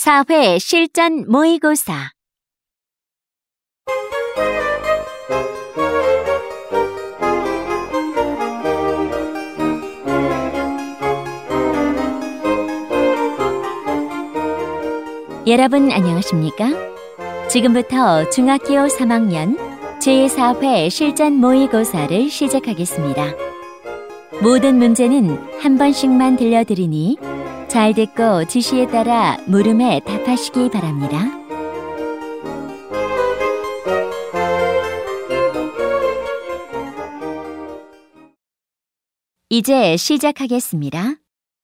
4회 실전 모의고사 여러분 안녕하십니까? 지금부터 중학교 3학년 제4회 실전 모의고사를 시작하겠습니다. 모든 문제는 한 번씩만 들려드리니 잘 듣고 지시에 따라 물음에 답하시기 바랍니다. 이제 시작하겠습니다.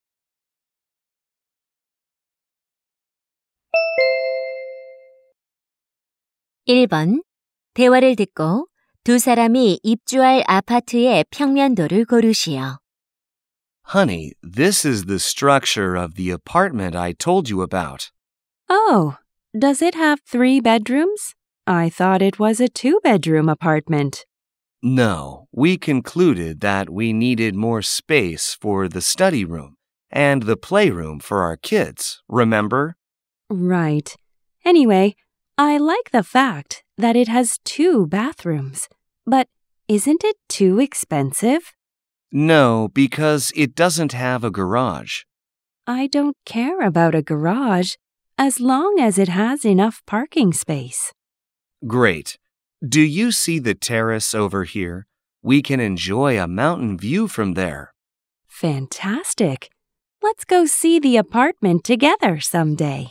(1번) 대화를 듣고 두 사람이 입주할 아파트의 평면도를 고르시오. Honey, this is the structure of the apartment I told you about. Oh, does it have 3 bedrooms? I thought it was a 2-bedroom apartment. No, we concluded that we needed more space for the study room and the playroom for our kids, remember? Right. Anyway, I like the fact that it has 2 bathrooms. But isn't it too expensive? No, because it doesn't have a garage. I don't care about a garage as long as it has enough parking space. Great. Do you see the terrace over here? We can enjoy a mountain view from there. Fantastic. Let's go see the apartment together someday.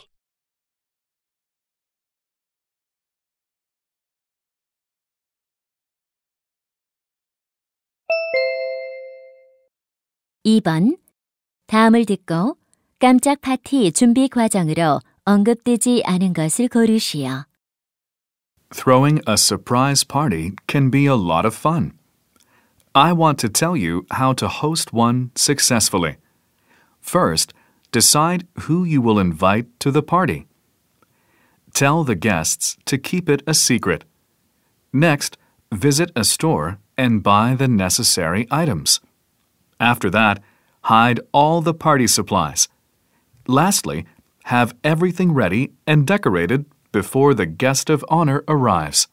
(2번) 다음을 듣고 깜짝 파티 준비 과정으로 언급되지 않은 것을 고르시오. Throwing a surprise party can be a lot of fun. I want to tell you how to host one successfully. First, decide who you will invite to the party. Tell the guests to keep it a secret. Next, visit a store and buy the necessary items. After that, hide all the party supplies. Lastly, have everything ready and decorated before the guest of honor arrives.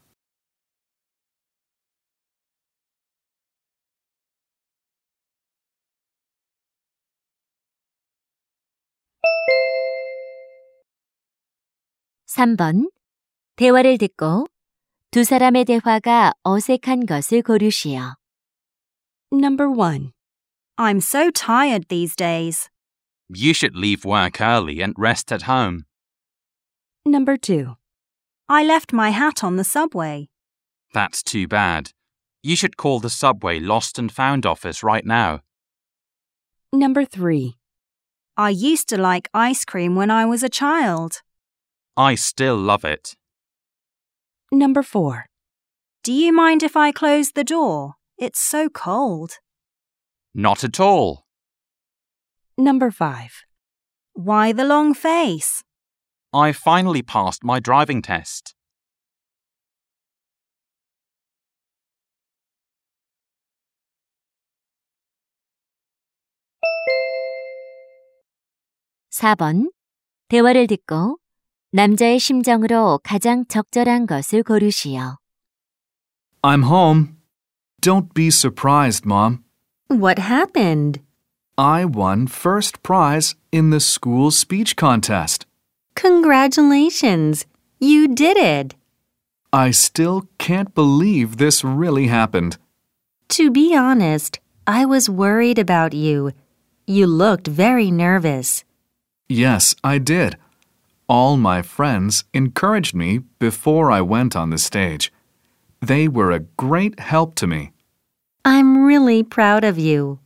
(3번) 대화를 듣고 두 사람의 대화가 어색한 것을 고르시오. Number 1. I'm so tired these days. You should leave work early and rest at home. Number 2. I left my hat on the subway. That's too bad. You should call the Subway Lost and Found office right now. Number 3. I used to like ice cream when I was a child. I still love it. Number 4. Do you mind if I close the door? It's so cold. Not at all. Number 5. Why the long face? I finally passed my driving test. (4번) 대화를 듣고 남자의 심정으로 가장 적절한 것을 고르시오. I'm home. Don't be surprised, Mom. What happened? I won first prize in the school speech contest. Congratulations. You did it. I still can't believe this really happened. To be honest, I was worried about you. You looked very nervous. Yes, I did. All my friends encouraged me before I went on the stage. They were a great help to me. I'm really proud of you.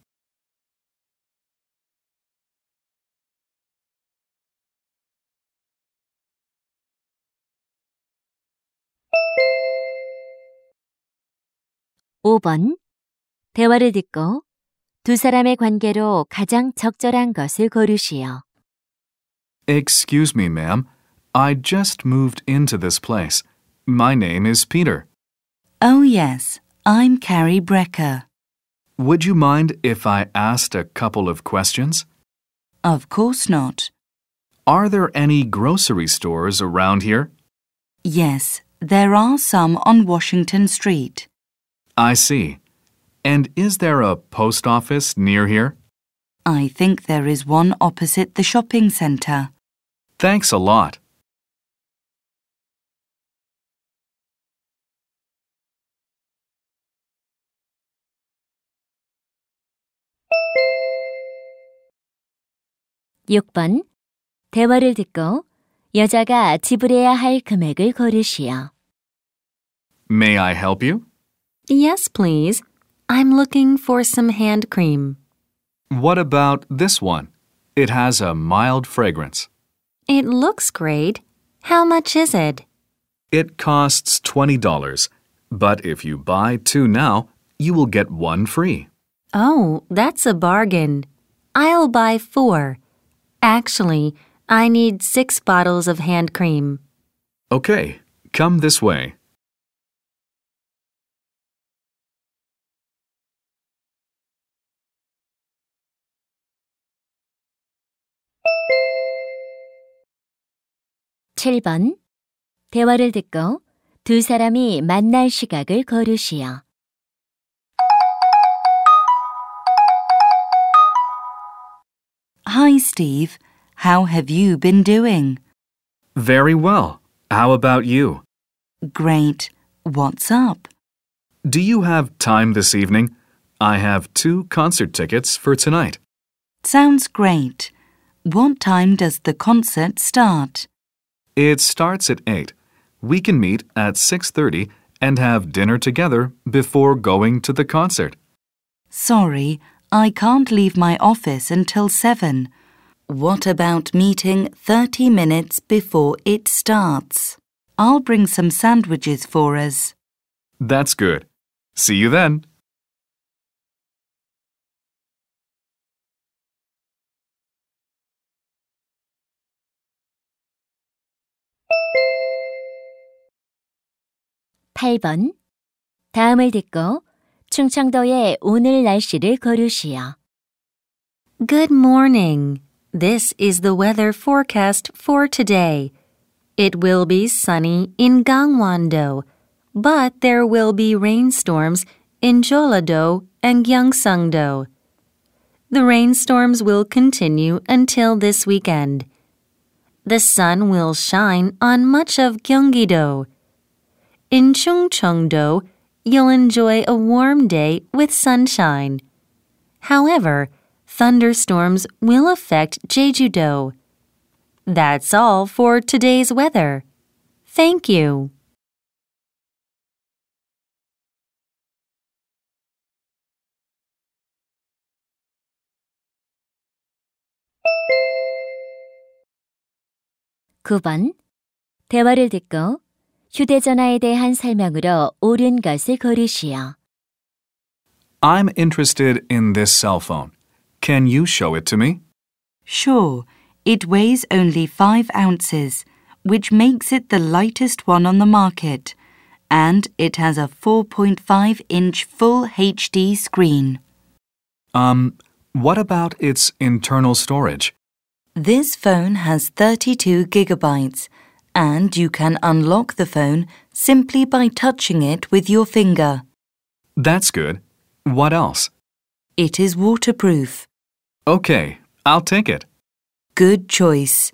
(5번) 대화를 듣고 두 사람의 관계로 가장 적절한 것을 고르시오. Excuse me, ma'am. I just moved into this place. My name is Peter. Oh, yes. I'm Carrie Brecker. Would you mind if I asked a couple of questions? Of course not. Are there any grocery stores around here? Yes, there are some on Washington Street. I see. And is there a post office near here? I think there is one opposite the shopping center. Thanks a lot. 육 번 대화를 듣고 여자가 지불해야 할 금액을 고르시오. May I help you? Yes, please. I'm looking for some hand cream. What about this one? It has a mild fragrance. It looks great. How much is it? It costs $20, but if you buy 2 now, you will get 1 free. Oh, that's a bargain. I'll buy 4. Actually, I need 6 bottles of hand cream. Okay, come this way. 칠 번 대화를 듣고 두 사람이 만날 시각을 고르시오. Hi, Steve. How have you been doing? Very well. How about you? Great. What's up? Do you have time this evening? I have 2 concert tickets for tonight. Sounds great. What time does the concert start? It starts at 8. We can meet at 6:30 and have dinner together before going to the concert. Sorry, I can't leave my office until 7. What about meeting 30 minutes before it starts? I'll bring some sandwiches for us. That's good. See you then. 팔 번 다음을 듣고 충청도의 오늘 날씨를 고르시오. Good morning. This is the weather forecast for today. It will be sunny in Gangwon-do, but there will be rainstorms in Jeolla-do and Gyeongsang-do. The rainstorms will continue until this weekend. The sun will shine on much of Gyeonggi-do. In Chungcheong-do, you'll enjoy a warm day with sunshine. However, thunderstorms will affect Jeju-do. That's all for today's weather. Thank you. 구 번 대화를 듣고 휴대전화에 대한 설명으로 옳은 것을 고르시오. I'm interested in this cell phone. Can you show it to me? Sure, it weighs only 5 ounces, which makes it the lightest one on the market, and it has a 4.5-inch full HD screen. What about its internal storage? This phone has 32 gigabytes, and you can unlock the phone simply by touching it with your finger. That's good. What else? It is waterproof. Okay, I'll take it. Good choice.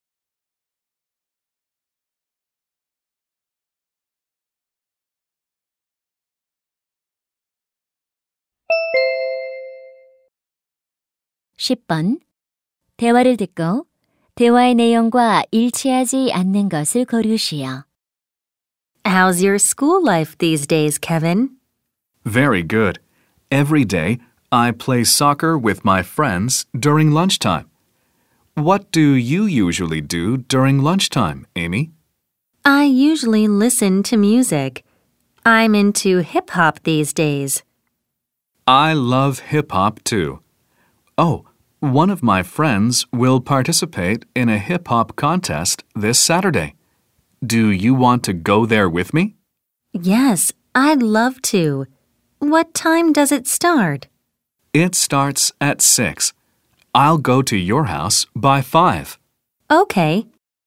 십 번 대화를 듣고 대화의 내용과 일치하지 않는 것을 고르시오. How's your school life these days, Kevin? Very good. Every day, I play soccer with my friends during lunchtime. What do you usually do during lunchtime, Amy? I usually listen to music. I'm into hip-hop these days. I love hip-hop too. Oh, one of my friends will participate in a hip-hop contest this Saturday. Do you want to go there with me? Yes, I'd love to. What time does it start? It starts at 6. I'll go to your house by 5. Okay.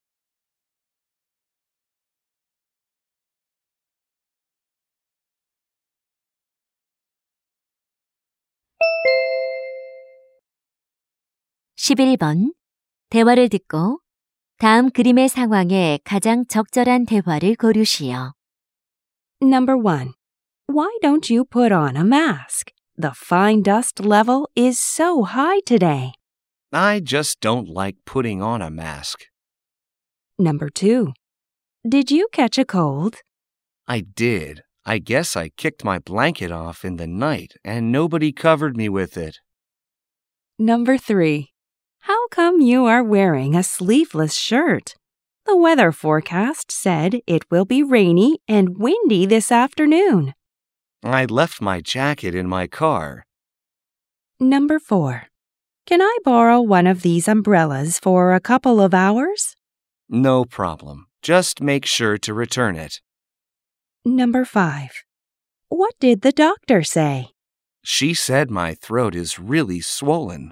(11번) 대화를 듣고 다음 그림의 상황에 가장 적절한 대화를 고르시오. Number 1. Why don't you put on a mask? The fine dust level is so high today. I just don't like putting on a mask. Number 2. Did you catch a cold? I did. I guess I kicked my blanket off in the night and nobody covered me with it. Number 3. How come you are wearing a sleeveless shirt? The weather forecast said it will be rainy and windy this afternoon. I left my jacket in my car. Number 4. Can I borrow one of these umbrellas for a couple of hours? No problem. Just make sure to return it. Number 5. What did the doctor say? She said my throat is really swollen.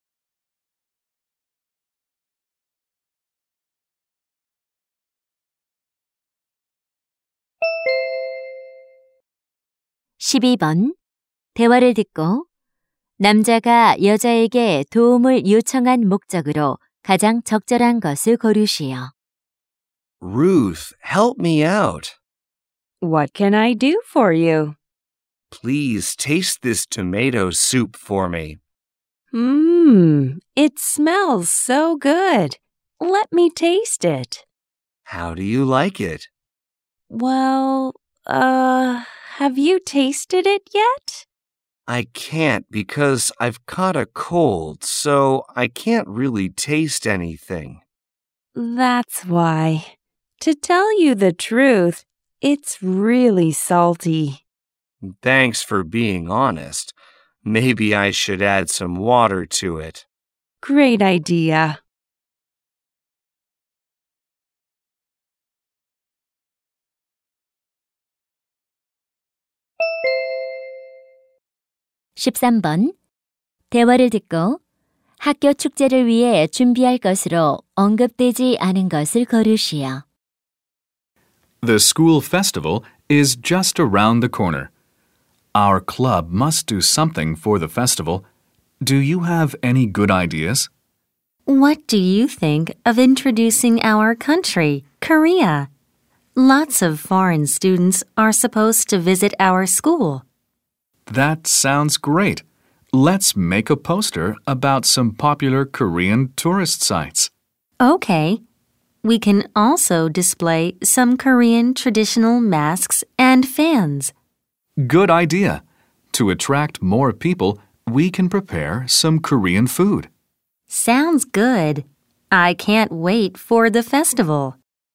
(12번) 대화를 듣고 남자가 여자에게 도움을 요청한 목적으로 가장 적절한 것을 고르시오. Ruth, help me out. What can I do for you? Please taste this tomato soup for me. It smells so good. Let me taste it. How do you like it? Well, have you tasted it yet? I can't because I've caught a cold, so I can't really taste anything. That's why. To tell you the truth, it's really salty. Thanks for being honest. Maybe I should add some water to it. Great idea. (13번) 대화를 듣고 학교 축제를 위해 준비할 것으로 언급되지 않은 것을 고르시오. The school festival is just around the corner. Our club must do something for the festival. Do you have any good ideas? What do you think of introducing our country, Korea? Lots of foreign students are supposed to visit our school. That sounds great. Let's make a poster about some popular Korean tourist sites. Okay. We can also display some Korean traditional masks and fans. Good idea. To attract more people, we can prepare some Korean food. Sounds good. I can't wait for the festival.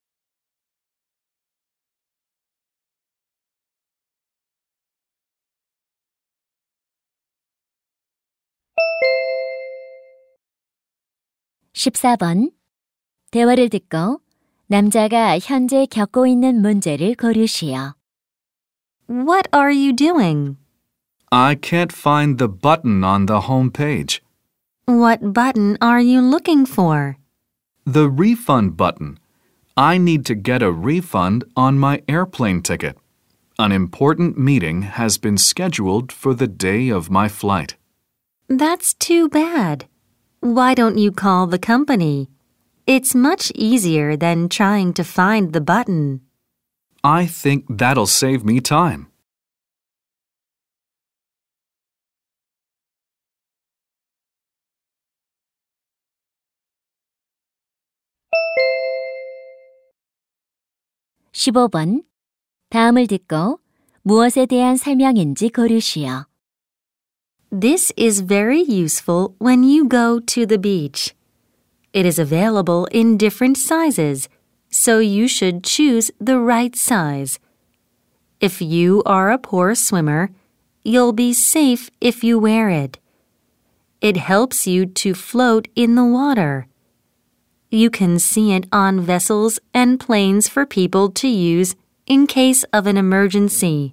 (14번) 대화를 듣고 남자가 현재 겪고 있는 문제를 고르시오. What are you doing? I can't find the button on the home page. What button are you looking for? The refund button. I need to get a refund on my airplane ticket. An important meeting has been scheduled for the day of my flight. That's too bad. Why don't you call the company? It's much easier than trying to find the button. I think that'll save me time. (15번) 다음을 듣고 무엇에 대한 설명인지 고르시오. This is very useful when you go to the beach. It is available in different sizes, so you should choose the right size. If you are a poor swimmer, you'll be safe if you wear it. It helps you to float in the water. You can see it on vessels and planes for people to use in case of an emergency.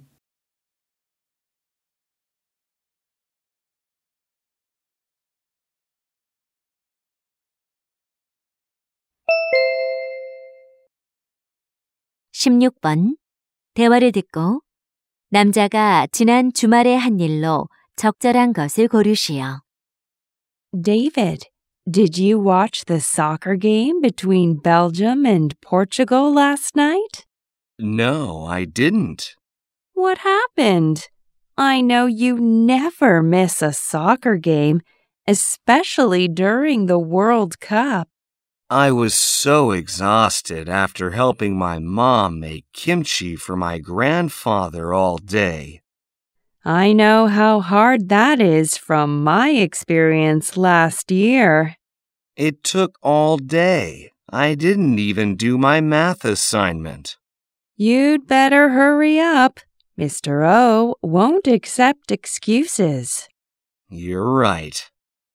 16번. 대화를 듣고 남자가 지난 주말에 한 일로 적절한 것을 고르시오. David, did you watch the soccer game between Belgium and Portugal last night? No, I didn't. What happened? I know you never miss a soccer game, especially during the World Cup. I was so exhausted after helping my mom make kimchi for my grandfather all day. I know how hard that is from my experience last year. It took all day. I didn't even do my math assignment. You'd better hurry up. Mr. O won't accept excuses. You're right.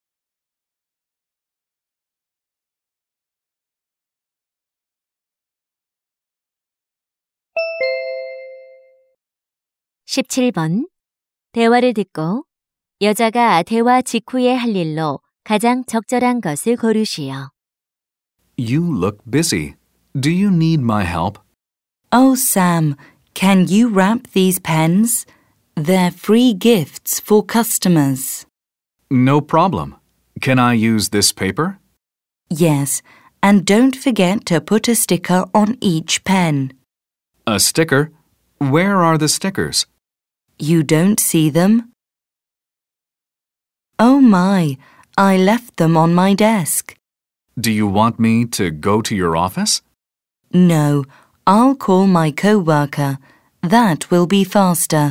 (17번) 대화를 듣고 여자가 대화 직후에 할 일로 가장 적절한 것을 고르시오. You look busy. Do you need my help? Oh, Sam, can you wrap these pens? They're free gifts for customers. No problem. Can I use this paper? Yes, and don't forget to put a sticker on each pen. A sticker? Where are the stickers? You don't see them? Oh my, I left them on my desk. Do you want me to go to your office? No, I'll call my co-worker. That will be faster.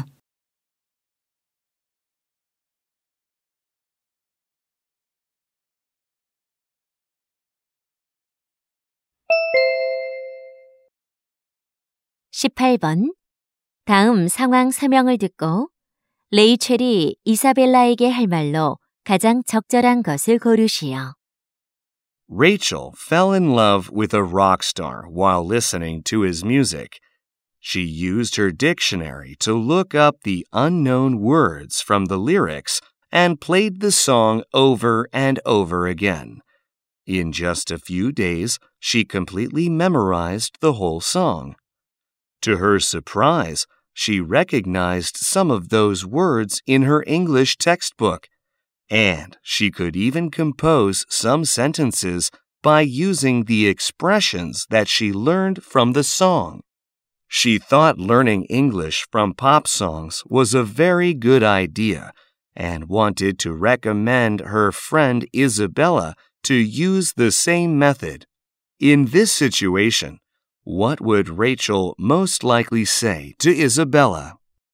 (18번) 다음 상황 설명을 듣고 레이첼이 이사벨라에게 할 말로 가장 적절한 것을 고르시오. Rachel fell in love with a rock star while listening to his music. She used her dictionary to look up the unknown words from the lyrics and played the song over and over again. In just a few days, she completely memorized the whole song. To her surprise, she recognized some of those words in her English textbook, and she could even compose some sentences by using the expressions that she learned from the song. She thought learning English from pop songs was a very good idea and wanted to recommend her friend Isabella to use the same method. In this situation, what would Rachel most likely say to Isabella?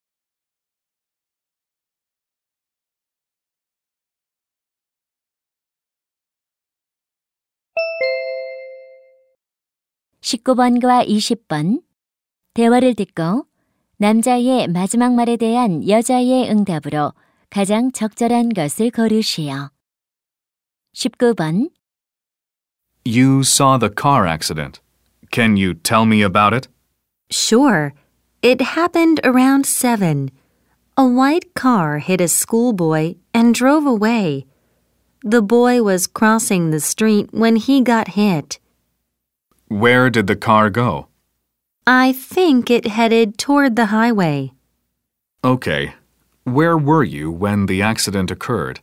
(19번과 20번) 대화를 듣고 남자의 마지막 말에 대한 여자의 응답으로 가장 적절한 것을 고르시오. (19번) You saw the car accident. Can you tell me about it? Sure. It happened around 7. A white car hit a schoolboy and drove away. The boy was crossing the street when he got hit. Where did the car go? I think it headed toward the highway. Okay. Where were you when the accident occurred?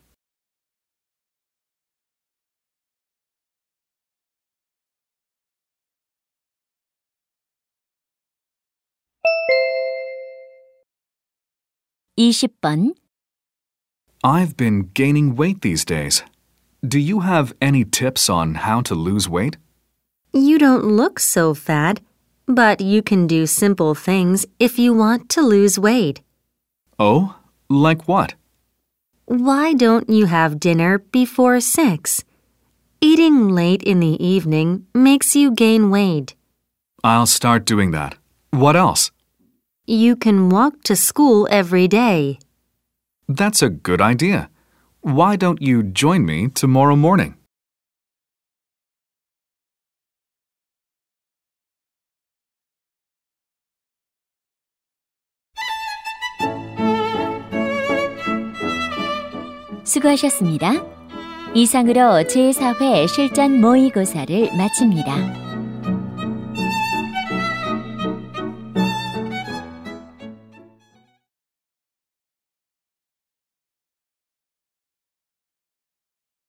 (20번) I've been gaining weight these days. Do you have any tips on how to lose weight? You don't look so fat, but you can do simple things if you want to lose weight. Oh, like what? Why don't you have dinner before 6? Eating late in the evening makes you gain weight. I'll start doing that. What else? You can walk to school every day. That's a good idea. Why don't you join me tomorrow morning? 수고하셨습니다. 이상으로 제4회 실전 모의고사를 마칩니다.